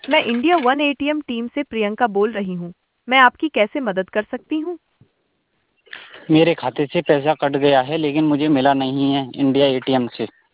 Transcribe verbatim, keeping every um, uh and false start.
मैं India one ATM team से प्रियंका बोल रही हूँ। मैं आपकी कैसे मदद कर सकती हूँ? मेरे खाते से पैसा कट गया है लेकिन मुझे मिला नहीं है इंडिया एटीएम से।